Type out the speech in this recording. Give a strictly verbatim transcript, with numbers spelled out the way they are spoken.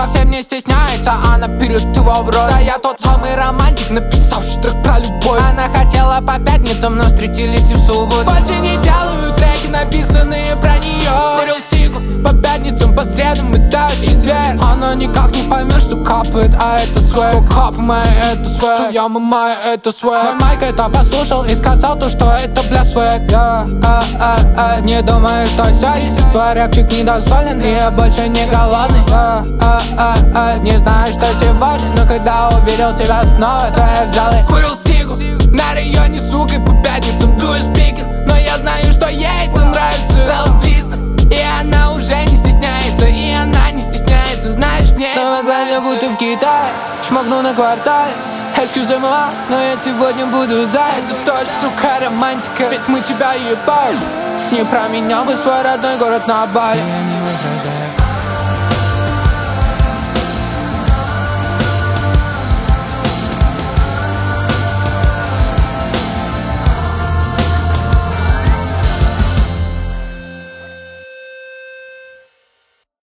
совсем не стесняется, она берет его в рот. Да я тот самый романтик, написавший трек про любовь. Она хотела по пятницам, но встретились и в субботу. Больше не делаю треки, написанные про нее. Дарил сигу по пятницам, по средам, это очень зверь. Она никак не поймет, что капает, а это свой. Что кап моя, это свой. Что я моя, это свой. Мой майк это послушал и сказал то, что это бля свэк. Я, а, а, а, не думаю, что сядет. Твой рэпчик недостолен, и я больше не голодный. Я, а, а, а, не знаю, что сегодня, но когда увидел тебя снова, то я взял и курил сигу на районе, сукой, по пятницам дуешь пикин. Но я знаю, что ей это нравится. Целый блистер, и она уже не стесняется. И она не стесняется, знаешь, мне снова глаза будто в Китае. Шмогну на квартале, excuse-moi, но я сегодня буду за. Это точно, сука, романтика, ведь мы тебя ебали. Не променял бы свой родной город на Бали. Я не